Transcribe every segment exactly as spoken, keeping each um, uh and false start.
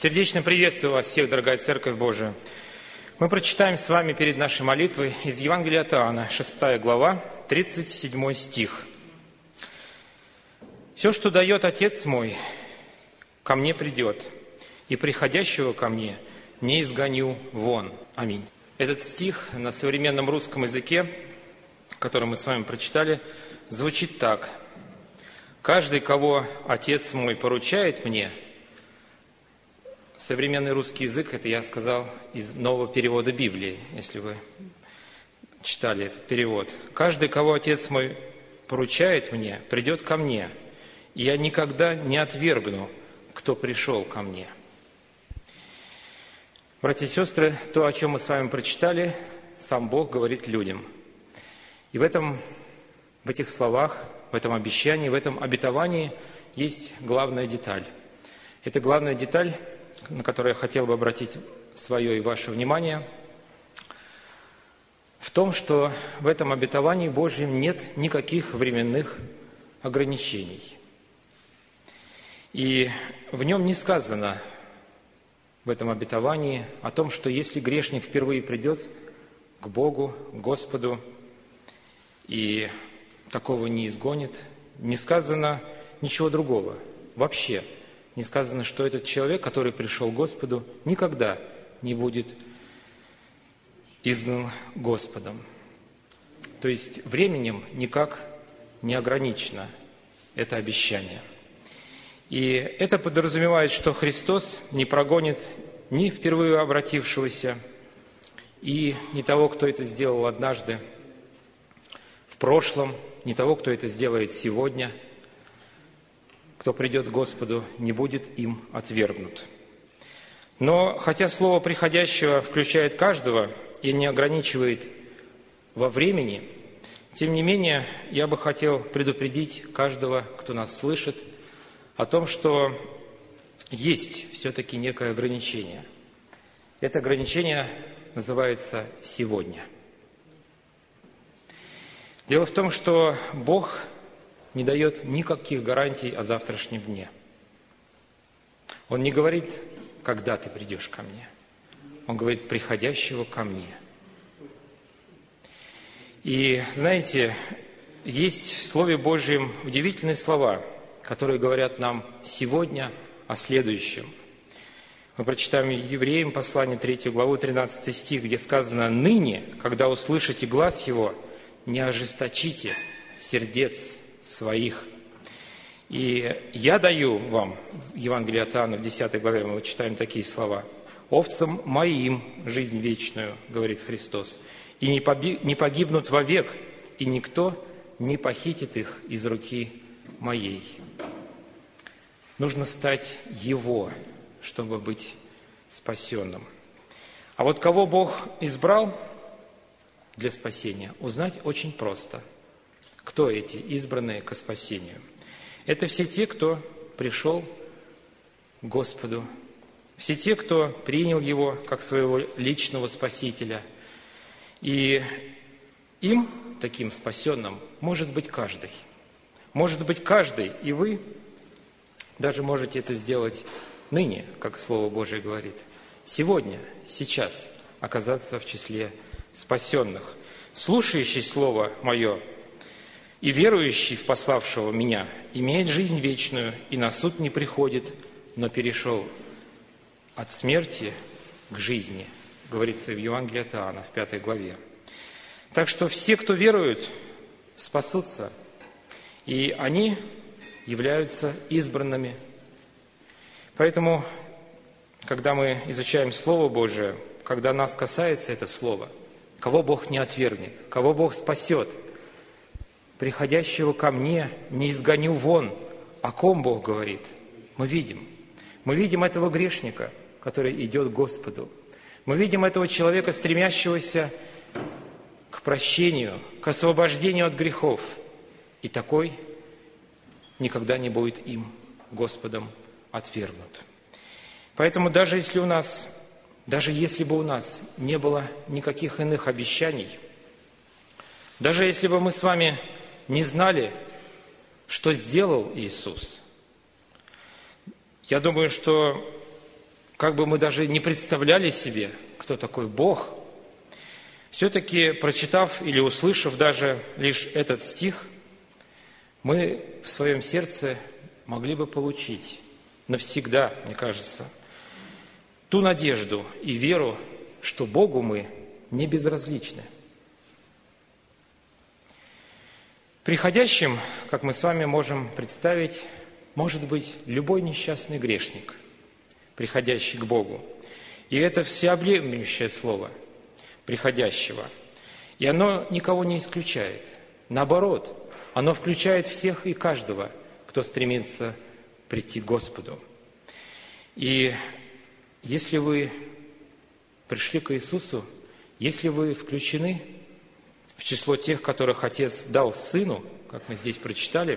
Сердечно приветствую вас всех, дорогая Церковь Божия. Мы прочитаем с вами перед нашей молитвой из Евангелия от Иоанна, шестая глава, тридцать седьмой стих. «Все, что дает Отец мой, ко мне придет, и приходящего ко мне не изгоню вон». Аминь. Этот стих на современном русском языке, который мы с вами прочитали, звучит так. «Каждый, кого Отец мой поручает мне». Современный русский язык, это я сказал из нового перевода Библии, если вы читали этот перевод. «Каждый, кого Отец мой поручает мне, придет ко мне, и я никогда не отвергну, кто пришел ко мне». Братья и сестры, то, о чем мы с вами прочитали, сам Бог говорит людям. И в этом, в этих словах, в этом обещании, в этом обетовании есть главная деталь. Это главная деталь, на которую я хотел бы обратить свое и ваше внимание, в том, что в этом обетовании Божьем нет никаких временных ограничений. И в нем не сказано, в этом обетовании, о том, что если грешник впервые придет к Богу, к Господу, и такого не изгонит, не сказано ничего другого вообще. Не сказано, что этот человек, который пришел к Господу, никогда не будет изгнан Господом. То есть временем никак не ограничено это обещание. И это подразумевает, что Христос не прогонит ни впервые обратившегося, и ни того, кто это сделал однажды в прошлом, ни того, кто это сделает сегодня. Кто придет к Господу, не будет им отвергнут. Но хотя слово «приходящего» включает каждого и не ограничивает во времени, тем не менее, я бы хотел предупредить каждого, кто нас слышит, о том, что есть все-таки некое ограничение. Это ограничение называется «сегодня». Дело в том, что Бог не дает никаких гарантий о завтрашнем дне. Он не говорит, когда ты придешь ко мне. Он говорит, приходящего ко мне. И, знаете, есть в Слове Божьем удивительные слова, которые говорят нам сегодня о следующем. Мы прочитаем Евреям послание третью главу, тринадцатый стих, где сказано, «Ныне, когда услышите глас Его, не ожесточите сердец своих». И я даю вам, в Евангелии от Иоанна, в десятой главе, мы читаем такие слова, «Овцам моим жизнь вечную, — говорит Христос, — и не погибнут вовек, и никто не похитит их из руки моей». Нужно стать Его, чтобы быть спасенным. А вот кого Бог избрал для спасения, узнать очень просто. Кто эти избранные ко спасению? Это все те, кто пришел к Господу, все те, кто принял Его как своего личного Спасителя. И им, таким спасенным, может быть каждый. Может быть каждый, и вы даже можете это сделать ныне, как Слово Божие говорит. Сегодня, сейчас оказаться в числе спасенных. Слушающий Слово Мое и верующий в пославшего Меня имеет жизнь вечную, и на суд не приходит, но перешел от смерти к жизни, говорится в Евангелии от Иоанна, в пятой главе. Так что все, кто веруют, спасутся, и они являются избранными. Поэтому, когда мы изучаем Слово Божие, когда нас касается это Слово, кого Бог не отвергнет, кого Бог спасет, приходящего ко мне не изгоню вон. О ком Бог говорит? Мы видим. Мы видим этого грешника, который идет к Господу. Мы видим этого человека, стремящегося к прощению, к освобождению от грехов. И такой никогда не будет им, Господом, отвергнут. Поэтому даже если у нас, даже если бы у нас не было никаких иных обещаний, даже если бы мы с вами не знали, что сделал Иисус, я думаю, что как бы мы даже не представляли себе, кто такой Бог, все-таки, прочитав или услышав даже лишь этот стих, мы в своем сердце могли бы получить навсегда, мне кажется, ту надежду и веру, что Богу мы не безразличны. Приходящим, как мы с вами можем представить, может быть любой несчастный грешник, приходящий к Богу. И это всеобъемлющее слово приходящего. И оно никого не исключает. Наоборот, оно включает всех и каждого, кто стремится прийти к Господу. И если вы пришли к Иисусу, если вы включены в число тех, которых Отец дал Сыну, как мы здесь прочитали,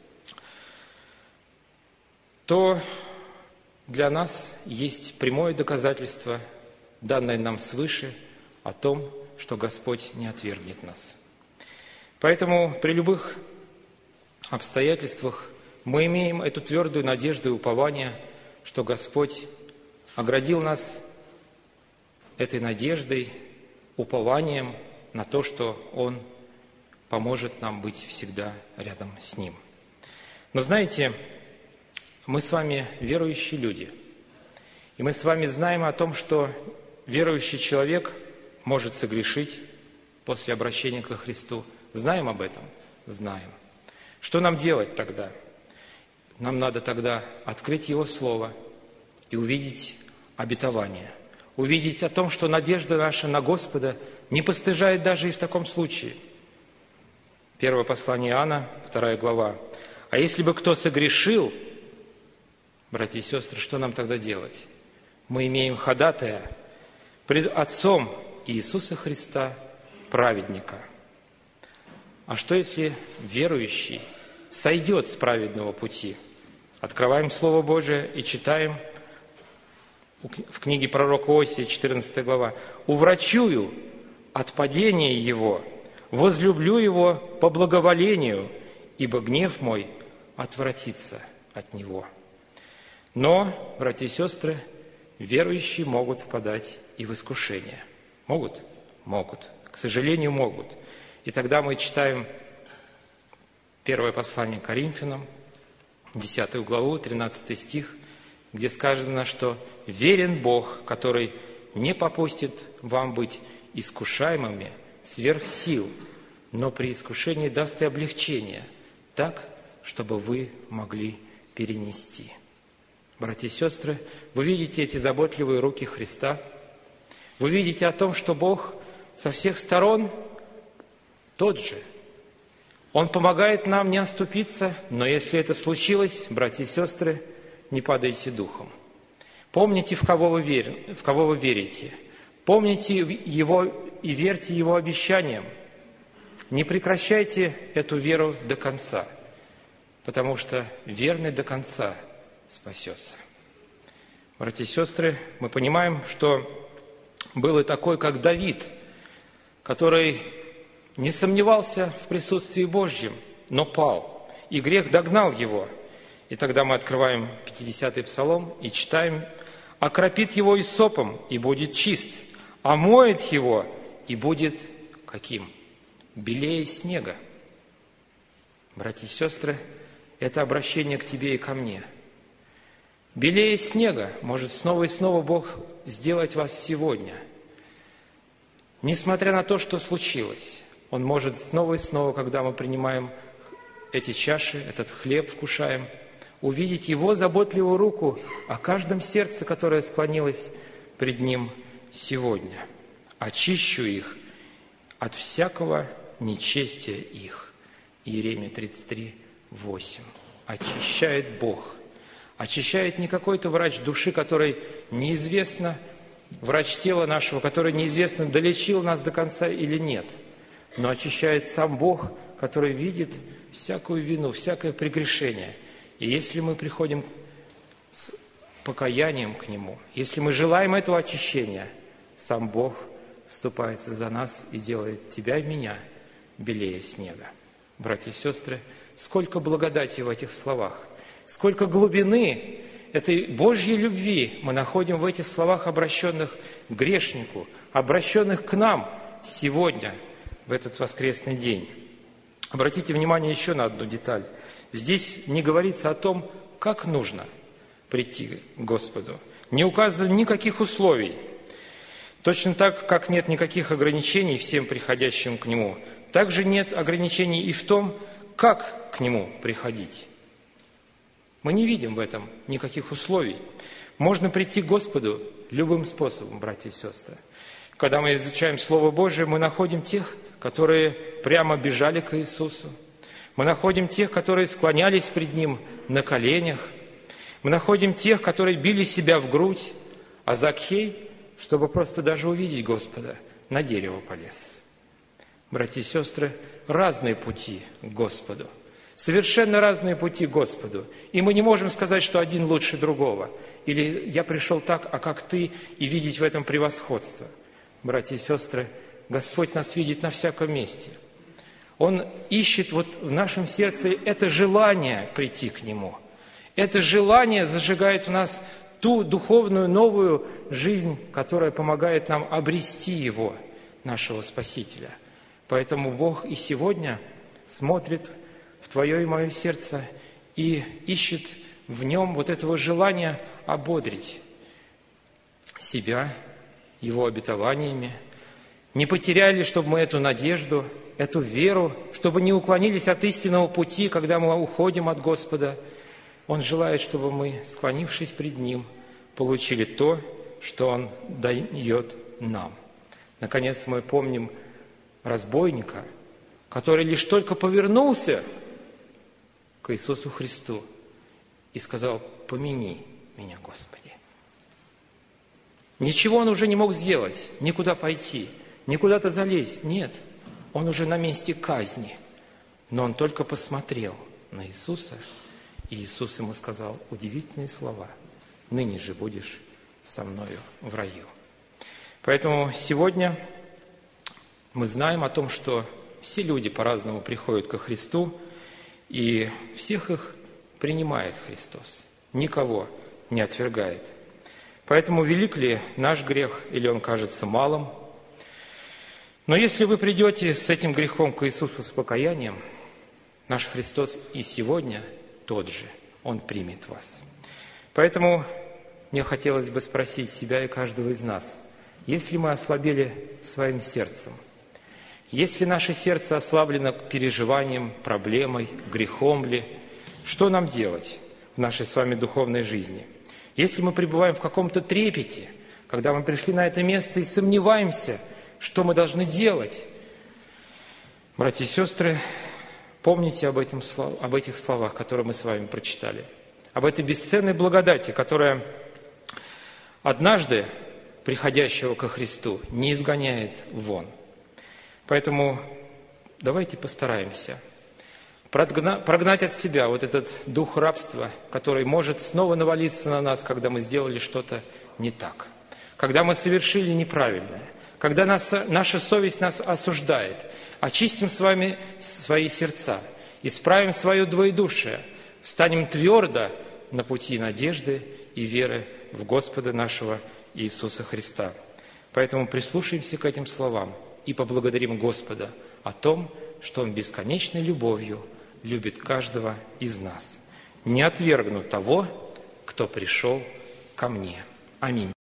то для нас есть прямое доказательство, данное нам свыше, о том, что Господь не отвергнет нас. Поэтому при любых обстоятельствах мы имеем эту твердую надежду и упование, что Господь оградил нас этой надеждой, упованием на то, что Он поможет нам быть всегда рядом с Ним. Но знаете, мы с вами верующие люди, и мы с вами знаем о том, что верующий человек может согрешить после обращения ко Христу. Знаем об этом? Знаем. Что нам делать тогда? Нам надо тогда открыть Его Слово и увидеть обетование, увидеть о том, что надежда наша на Господа не постыжает даже и в таком случае. Первое послание Иоанна, вторая глава. «А если бы кто согрешил, братья и сестры, что нам тогда делать? Мы имеем ходатая пред Отцом Иисуса Христа, праведника. А что, если верующий сойдет с праведного пути?» Открываем Слово Божие и читаем в книге пророка Осии, четырнадцатая глава. «Уврачую от падения его, возлюблю его по благоволению, ибо гнев мой отвратится от него». Но, братья и сестры, верующие могут впадать и в искушение. Могут? Могут. К сожалению, могут. И тогда мы читаем первое послание к Коринфянам, десятую главу, тринадцатый стих, где сказано, что «верен Бог, который не попустит вам быть искушаемыми сверх сил, но при искушении даст и облегчение, так, чтобы вы могли перенести». Братья и сестры, вы видите эти заботливые руки Христа, вы видите о том, что Бог со всех сторон тот же. Он помогает нам не оступиться, но если это случилось, братья и сестры, не падайте духом. Помните, в кого вы, вер... в кого вы верите. Помните Его и верьте Его обещаниям. Не прекращайте эту веру до конца, потому что верный до конца спасется. Братья и сестры, мы понимаем, что был и такой, как Давид, который не сомневался в присутствии Божьем, но пал, и грех догнал его. И тогда мы открываем пятидесятый псалом и читаем: «Окропит его исопом, и будет чист, омоет его, и будет каким? Белее снега». Братья и сестры, это обращение к тебе и ко мне. Белее снега может снова и снова Бог сделать вас сегодня. Несмотря на то, что случилось, Он может снова и снова, когда мы принимаем эти чаши, этот хлеб вкушаем, увидеть Его заботливую руку о каждом сердце, которое склонилось пред Ним сегодня. «Очищу их от всякого нечестия их». Иеремия тридцать три, восемь. Очищает Бог. Очищает не какой-то врач души, который неизвестно, врач тела нашего, который неизвестно, долечил нас до конца или нет, но очищает сам Бог, который видит всякую вину, всякое прегрешение. И если мы приходим с покаянием к Нему, если мы желаем этого очищения, сам Бог вступается за нас и делает тебя и меня белее снега. Братья и сестры, сколько благодати в этих словах, сколько глубины этой Божьей любви мы находим в этих словах, обращенных к грешнику, обращенных к нам сегодня, в этот воскресный день. Обратите внимание еще на одну деталь. Здесь не говорится о том, как нужно прийти к Господу. Не указано никаких условий. Точно так, как нет никаких ограничений всем приходящим к Нему, также нет ограничений и в том, как к Нему приходить. Мы не видим в этом никаких условий. Можно прийти к Господу любым способом, братья и сестры. Когда мы изучаем Слово Божие, мы находим тех, которые прямо бежали к Иисусу. Мы находим тех, которые склонялись пред Ним на коленях. Мы находим тех, которые били себя в грудь. А Закхей, чтобы просто даже увидеть Господа, на дерево полез. Братья и сестры, разные пути к Господу. Совершенно разные пути к Господу. И мы не можем сказать, что один лучше другого. Или я пришел так, а как ты, и видеть в этом превосходство. Братья и сестры, Господь нас видит на всяком месте. Он ищет вот в нашем сердце это желание прийти к Нему. Это желание зажигает в нас ту духовную новую жизнь, которая помогает нам обрести Его, нашего Спасителя. Поэтому Бог и сегодня смотрит в твое и мое сердце и ищет в нем вот этого желания ободрить себя Его обетованиями. Не потеряли, чтобы мы эту надежду, эту веру, чтобы не уклонились от истинного пути, когда мы уходим от Господа. Он желает, чтобы мы, склонившись пред Ним, получили то, что Он дает нам. Наконец, мы помним разбойника, который лишь только повернулся к Иисусу Христу и сказал: «Помяни меня, Господи». Ничего он уже не мог сделать, никуда пойти, никуда-то залезть. Нет, он уже на месте казни. Но он только посмотрел на Иисуса, и Иисус ему сказал удивительные слова: «Ныне же будешь со мною в раю». Поэтому сегодня мы знаем о том, что все люди по-разному приходят ко Христу, и всех их принимает Христос, никого не отвергает. Поэтому велик ли наш грех, или он кажется малым? Но если вы придете с этим грехом к Иисусу с покаянием, наш Христос и сегодня тот же, Он примет вас. Поэтому мне хотелось бы спросить себя и каждого из нас: если мы ослабели своим сердцем, если наше сердце ослаблено переживанием, проблемой, грехом ли, что нам делать в нашей с вами духовной жизни? Если мы пребываем в каком-то трепете, когда мы пришли на это место и сомневаемся, что мы должны делать, братья и сестры, помните об, этом, об этих словах, которые мы с вами прочитали, об этой бесценной благодати, которая однажды приходящего ко Христу не изгоняет вон. Поэтому давайте постараемся прогнать от себя вот этот дух рабства, который может снова навалиться на нас, когда мы сделали что-то не так, когда мы совершили неправильное, когда нас, наша совесть нас осуждает. Очистим с вами свои сердца, исправим свое двоедушие, встанем твердо на пути надежды и веры в Господа нашего Иисуса Христа. Поэтому прислушаемся к этим словам и поблагодарим Господа о том, что Он бесконечной любовью любит каждого из нас. Не отвергну того, кто пришел ко мне. Аминь.